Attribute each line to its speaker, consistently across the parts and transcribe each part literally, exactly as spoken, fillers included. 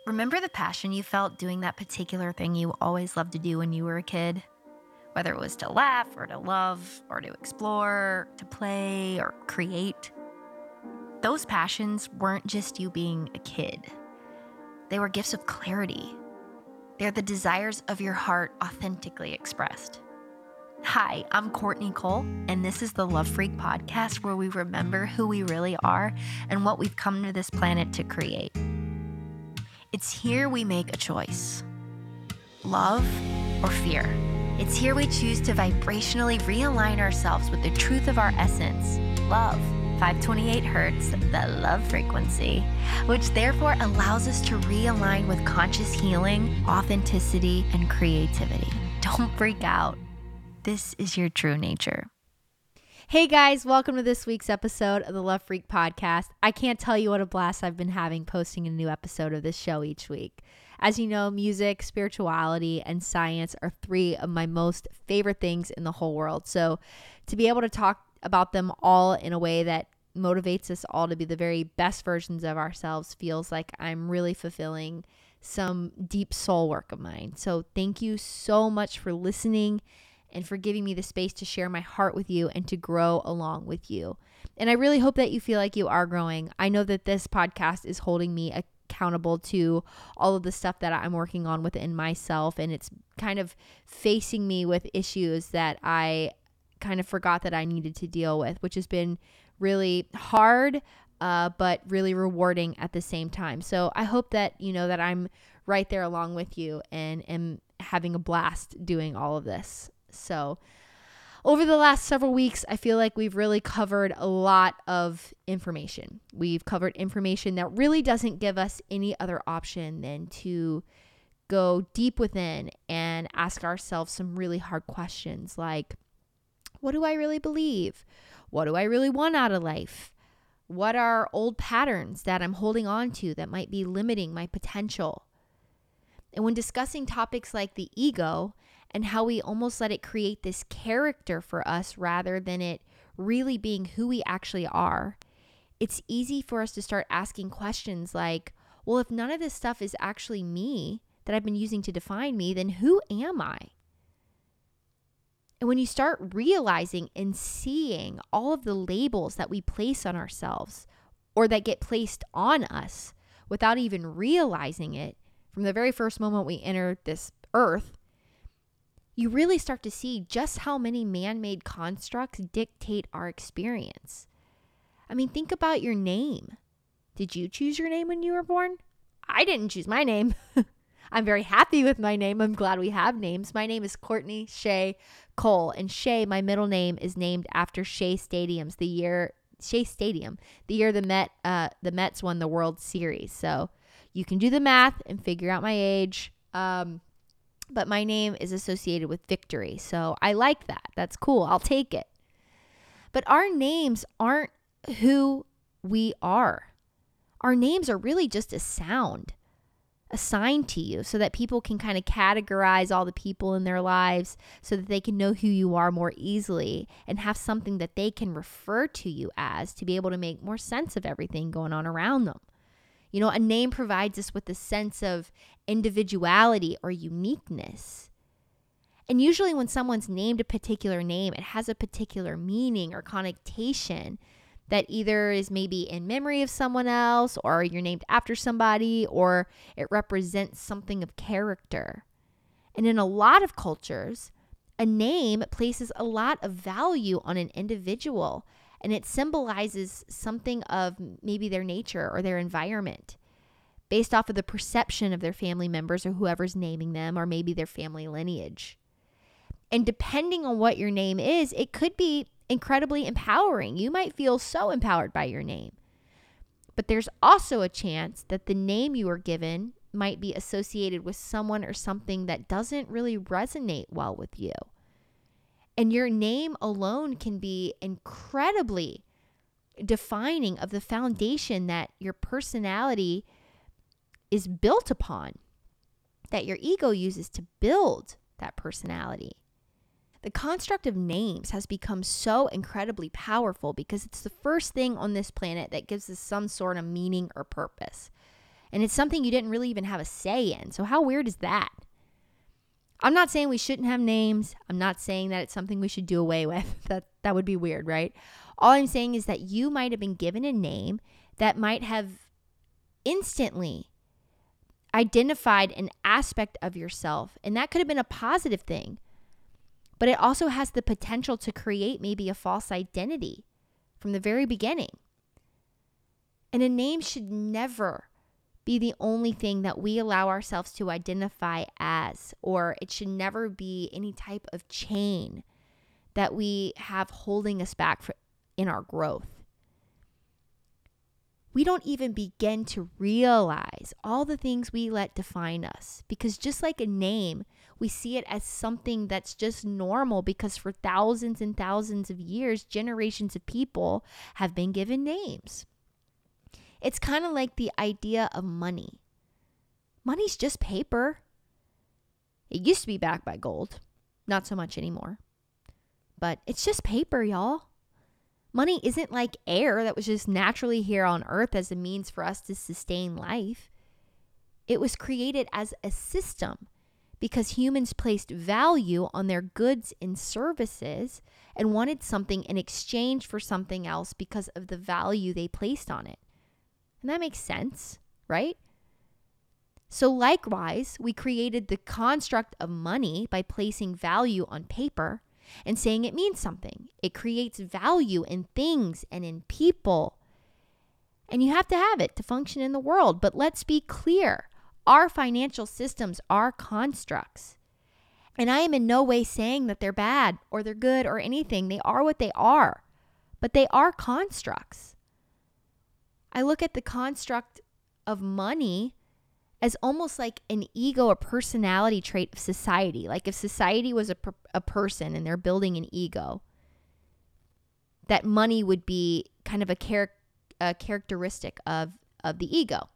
Speaker 1: Remember the passion you felt doing that particular thing you always loved to do when you were a kid? Whether it was to laugh or to love or to explore, to play or create. Those passions weren't just you being a kid. They were gifts of clarity. They're the desires of your heart authentically expressed. Hi, I'm Courtney Cole, and this is the Love Freak podcast where we remember who we really are and what we've come to this planet to create. It's here we make a choice. Love or fear. It's here we choose to vibrationally realign ourselves with the truth of our essence, love, five twenty-eight hertz, the love frequency, which therefore allows us to realign with conscious healing, authenticity, and creativity. Don't freak out. This is your true nature.
Speaker 2: Hey guys, welcome to this week's episode of the Love Freak podcast. I can't tell you what a blast I've been having posting a new episode of this show each week. As you know, music, spirituality, and science are three of my most favorite things in the whole world. So to be able to talk about them all in a way that motivates us all to be the very best versions of ourselves feels like I'm really fulfilling some deep soul work of mine. So thank you so much for listening and for giving me the space to share my heart with you and to grow along with you. And I really hope that you feel like you are growing. I know that this podcast is holding me accountable to all of the stuff that I'm working on within myself, and it's kind of facing me with issues that I kind of forgot that I needed to deal with, which has been really hard, uh, but really rewarding at the same time. So I hope that you know that I'm right there along with you and am having a blast doing all of this. So over the last several weeks, I feel like we've really covered a lot of information. We've covered information that really doesn't give us any other option than to go deep within and ask ourselves some really hard questions like, what do I really believe? What do I really want out of life? What are old patterns that I'm holding on to that might be limiting my potential? And when discussing topics like the ego and how we almost let it create this character for us rather than it really being who we actually are, it's easy for us to start asking questions like, well, if none of this stuff is actually me that I've been using to define me, then who am I? And when you start realizing and seeing all of the labels that we place on ourselves or that get placed on us without even realizing it from the very first moment we enter this earth, you really start to see just how many man-made constructs dictate our experience. I mean, think about your name. Did you choose your name when you were born? I didn't choose my name. I'm very happy with my name. I'm glad we have names. My name is Courtney Shea Cole, and Shea, my middle name, is named after Shea Stadiums, the year Shea Stadium, the year the Met, uh, the Mets won the World Series. So you can do the math and figure out my age. Um, but my name is associated with victory. So I like that. That's cool. I'll take it. But our names aren't who we are. Our names are really just a sound assigned to you so that people can kind of categorize all the people in their lives so that they can know who you are more easily and have something that they can refer to you as to be able to make more sense of everything going on around them. You know, a name provides us with a sense of individuality or uniqueness. And usually when someone's named a particular name, it has a particular meaning or connotation that either is maybe in memory of someone else, or you're named after somebody, or it represents something of character. And in a lot of cultures, a name places a lot of value on an individual, and it symbolizes something of maybe their nature or their environment based off of the perception of their family members or whoever's naming them, or maybe their family lineage. And depending on what your name is, it could be incredibly empowering. You might feel so empowered by your name. But there's also a chance that the name you are given might be associated with someone or something that doesn't really resonate well with you. And your name alone can be incredibly defining of the foundation that your personality is built upon, that your ego uses to build that personality. The construct of names has become so incredibly powerful because it's the first thing on this planet that gives us some sort of meaning or purpose. And it's something you didn't really even have a say in. So how weird is that? I'm not saying we shouldn't have names. I'm not saying that it's something we should do away with. That that would be weird, right? All I'm saying is that you might have been given a name that might have instantly identified an aspect of yourself. And that could have been a positive thing. But it also has the potential to create maybe a false identity from the very beginning. And a name should never be the only thing that we allow ourselves to identify as, or it should never be any type of chain that we have holding us back for, in our growth. We don't even begin to realize all the things we let define us, because just like a name, we see it as something that's just normal because for thousands and thousands of years, generations of people have been given names. It's kind of like the idea of money. Money's just paper. It used to be backed by gold. Not so much anymore. But it's just paper, y'all. Money isn't like air that was just naturally here on earth as a means for us to sustain life. It was created as a system because humans placed value on their goods and services and wanted something in exchange for something else because of the value they placed on it. And that makes sense, right? So likewise, we created the construct of money by placing value on paper and saying it means something. It creates value in things and in people. And you have to have it to function in the world. But let's be clear. Our financial systems are constructs. And I am in no way saying that they're bad or they're good or anything. They are what they are. But they are constructs. I look at the construct of money as almost like an ego, a personality trait of society. Like if society was a, per- a person and they're building an ego, that money would be kind of a, char- a characteristic of, of the ego.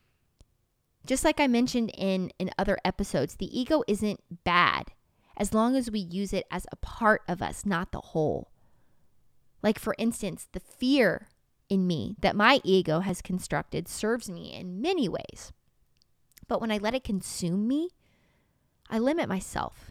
Speaker 2: Just like I mentioned in, in other episodes, the ego isn't bad as long as we use it as a part of us, not the whole. Like for instance, the fear in me that my ego has constructed serves me in many ways. But when I let it consume me, I limit myself.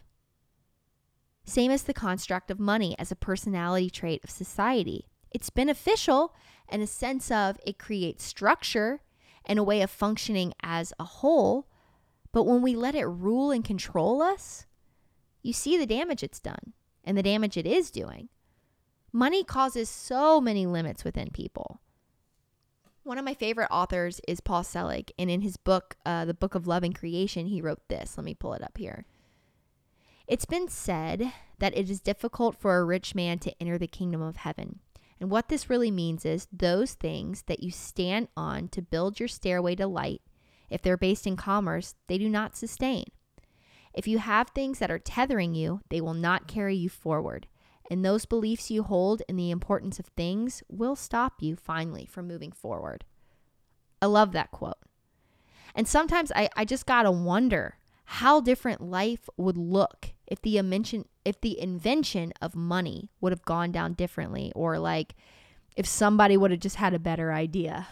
Speaker 2: Same as the construct of money as a personality trait of society. It's beneficial in a sense of it creates structure and a way of functioning as a whole. But when we let it rule and control us, you see the damage it's done and the damage it is doing. Money causes so many limits within people. One of my favorite authors is Paul Selig, and in his book, uh, The Book of Love and Creation, he wrote this. Let me pull it up here. It's been said that it is difficult for a rich man to enter the kingdom of heaven. And what this really means is those things that you stand on to build your stairway to light, if they're based in commerce, they do not sustain. If you have things that are tethering you, they will not carry you forward. And those beliefs you hold in the importance of things will stop you finally from moving forward. I love that quote. And sometimes I, I just gotta wonder how different life would look if the invention, if the invention of money would have gone down differently, or like if somebody would have just had a better idea.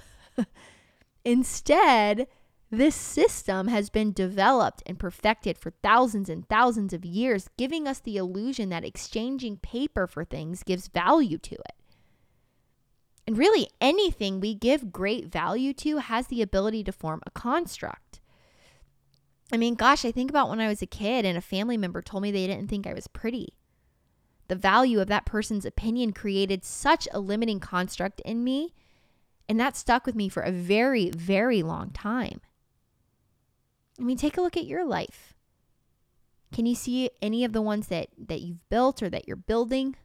Speaker 2: Instead, this system has been developed and perfected for thousands and thousands of years, giving us the illusion that exchanging paper for things gives value to it. And really, anything we give great value to has the ability to form a construct. I mean, gosh, I think about when I was a kid and a family member told me they didn't think I was pretty. The value of that person's opinion created such a limiting construct in me, and that stuck with me for a very, very long time. I mean, take a look at your life. Can you see any of the ones that, that you've built or that you're building?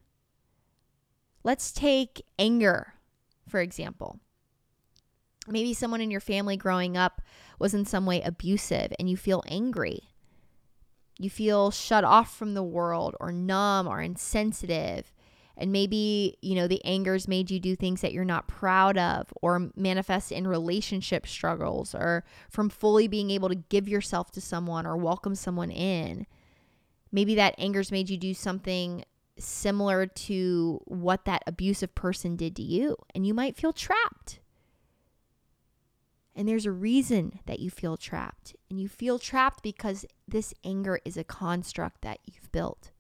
Speaker 2: Let's take anger, for example. Maybe someone in your family growing up was in some way abusive and you feel angry. You feel shut off from the world or numb or insensitive. And maybe, you know, the anger's made you do things that you're not proud of, or manifest in relationship struggles, or from fully being able to give yourself to someone or welcome someone in. Maybe that anger's made you do something similar to what that abusive person did to you, and you might feel trapped. And there's a reason that you feel trapped. And you feel trapped because this anger is a construct that you've built.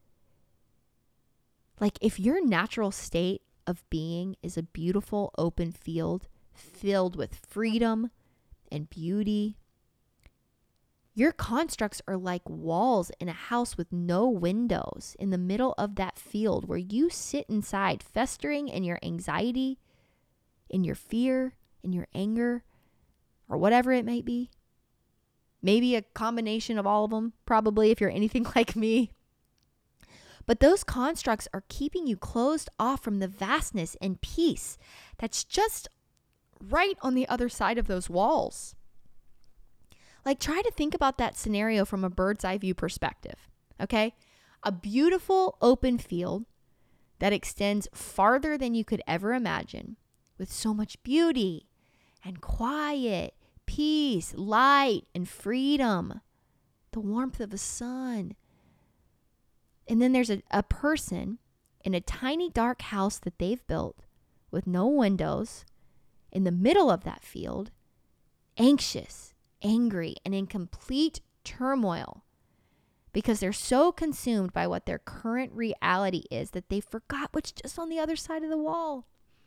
Speaker 2: Like if your natural state of being is a beautiful open field filled with freedom and beauty, your constructs are like walls in a house with no windows in the middle of that field where you sit inside, festering in your anxiety, in your fear, in your anger, or whatever it might be. Maybe a combination of all of them, probably, if you're anything like me. But those constructs are keeping you closed off from the vastness and peace that's just right on the other side of those walls. Like, try to think about that scenario from a bird's eye view perspective, okay? A beautiful open field that extends farther than you could ever imagine, with so much beauty and quiet, peace, light, and freedom, the warmth of the sun. And then there's a, a person in a tiny dark house that they've built with no windows in the middle of that field, anxious, angry, and in complete turmoil because they're so consumed by what their current reality is that they forgot what's just on the other side of the wall.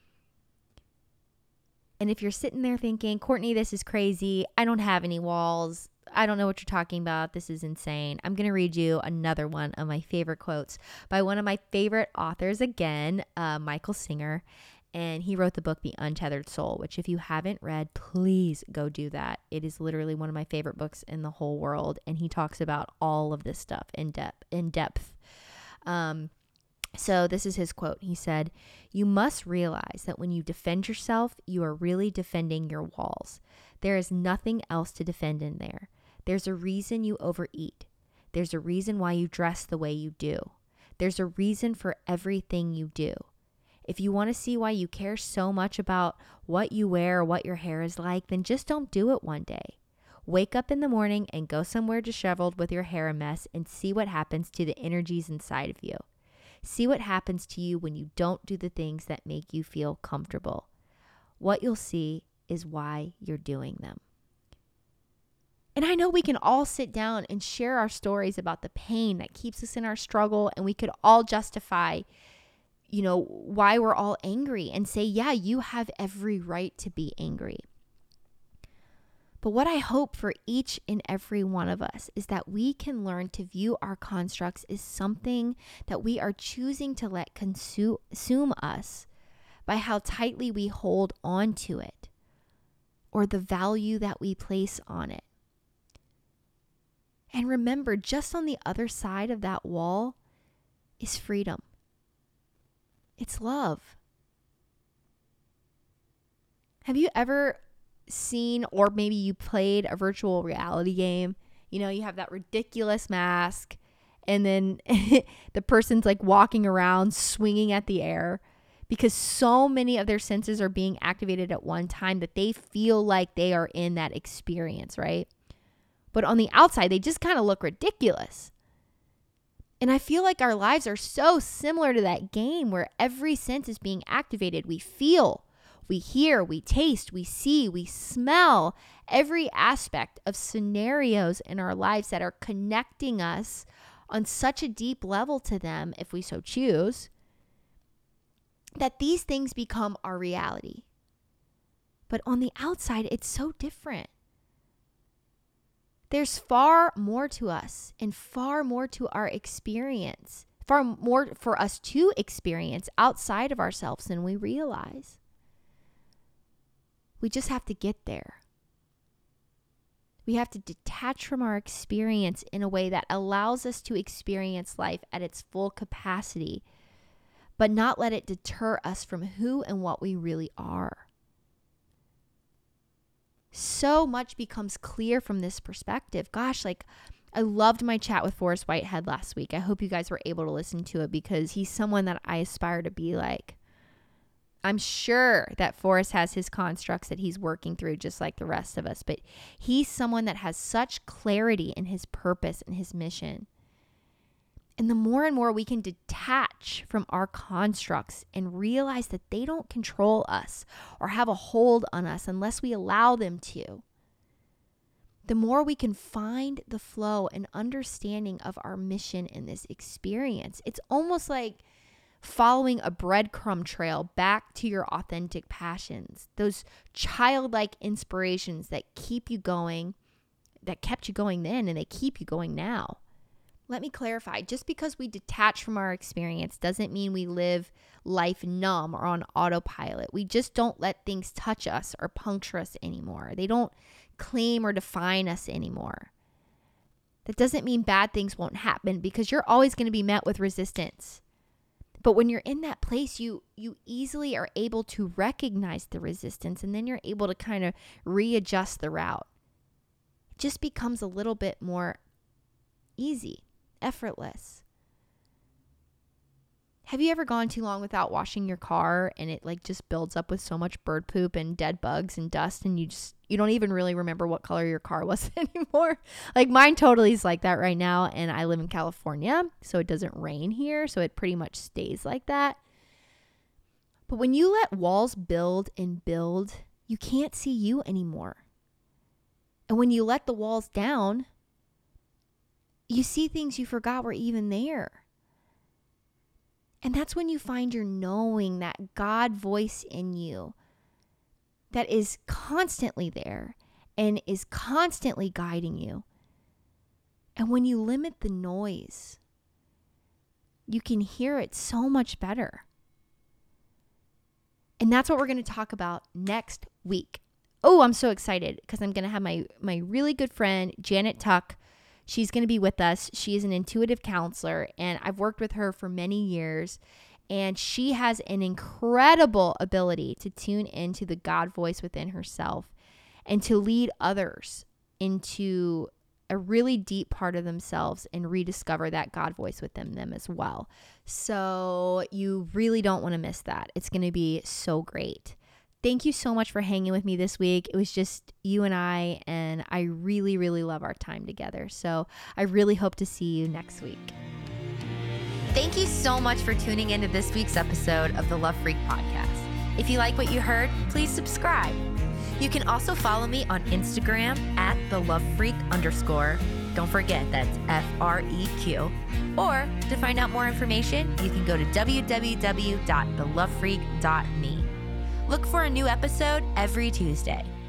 Speaker 2: And if you're sitting there thinking, Courtney, this is crazy. I don't have any walls. I don't know what you're talking about. This is insane. I'm going to read you another one of my favorite quotes by one of my favorite authors, again, uh, Michael Singer. And he wrote the book, The Untethered Soul, which if you haven't read, please go do that. It is literally one of my favorite books in the whole world. And he talks about all of this stuff in depth. In depth. Um, so this is his quote. He said, "You must realize that when you defend yourself, you are really defending your walls. There is nothing else to defend in there. There's a reason you overeat. There's a reason why you dress the way you do. There's a reason for everything you do. If you want to see why you care so much about what you wear or what your hair is like, then just don't do it one day. Wake up in the morning and go somewhere disheveled with your hair a mess and see what happens to the energies inside of you. See what happens to you when you don't do the things that make you feel comfortable. What you'll see is why you're doing them." And I know we can all sit down and share our stories about the pain that keeps us in our struggle, and we could all justify, you know, why we're all angry and say, yeah, you have every right to be angry. But what I hope for each and every one of us is that we can learn to view our constructs as something that we are choosing to let consume us by how tightly we hold on to it or the value that we place on it. And remember, just on the other side of that wall is freedom. It's love. Have you ever seen, or maybe you played a virtual reality game? You know, you have that ridiculous mask and then the person's like walking around swinging at the air because so many of their senses are being activated at one time that they feel like they are in that experience, right? But on the outside, they just kind of look ridiculous. And I feel like our lives are so similar to that game where every sense is being activated. We feel, we hear, we taste, we see, we smell every aspect of scenarios in our lives that are connecting us on such a deep level to them, if we so choose, that these things become our reality. But on the outside, it's so different. There's far more to us and far more to our experience, far more for us to experience outside of ourselves than we realize. We just have to get there. We have to detach from our experience in a way that allows us to experience life at its full capacity, but not let it deter us from who and what we really are. So much becomes clear from this perspective. Gosh, like I loved my chat with Forrest Whitehead last week. I hope you guys were able to listen to it because he's someone that I aspire to be like. I'm sure that Forrest has his constructs that he's working through just like the rest of us, but he's someone that has such clarity in his purpose and his mission. And the more and more we can detach from our constructs and realize that they don't control us or have a hold on us unless we allow them to, the more we can find the flow and understanding of our mission in this experience. It's almost like following a breadcrumb trail back to your authentic passions, those childlike inspirations that keep you going, that kept you going then, and they keep you going now. Let me clarify. Just because we detach from our experience doesn't mean we live life numb or on autopilot. We just don't let things touch us or puncture us anymore. They don't claim or define us anymore. That doesn't mean bad things won't happen, because you're always going to be met with resistance. But when you're in that place, you you easily are able to recognize the resistance, and then you're able to kind of readjust the route. It just becomes a little bit more easy, effortless. Have you ever gone too long without washing your car and it like just builds up with so much bird poop and dead bugs and dust, and you just you don't even really remember what color your car was anymore? Like mine totally is like that right now, and I live in California, so it doesn't rain here, so it pretty much stays like that. But when you let walls build and build, you can't see you anymore. And when you let the walls down, you see things you forgot were even there. And that's when you find your knowing, that God voice in you that is constantly there and is constantly guiding you. And when you limit the noise, you can hear it so much better. And that's what we're going to talk about next week. Oh, I'm so excited because I'm going to have my, my really good friend, Janet Tuck. She's going to be with us. She is an intuitive counselor, and I've worked with her for many years, and she has an incredible ability to tune into the God voice within herself and to lead others into a really deep part of themselves and rediscover that God voice within them as well. So you really don't want to miss that. It's going to be so great. Thank you so much for hanging with me this week. It was just you and I, and I really, really love our time together. So I really hope to see you next week. Thank you so much for tuning into this week's episode of the Love Freq podcast. If you like what you heard, please subscribe. You can also follow me on Instagram at the Love Freq underscore. Don't forget, that's F R E Q. Or to find out more information, you can go to w w w dot the love freq dot me. Look for a new episode every Tuesday.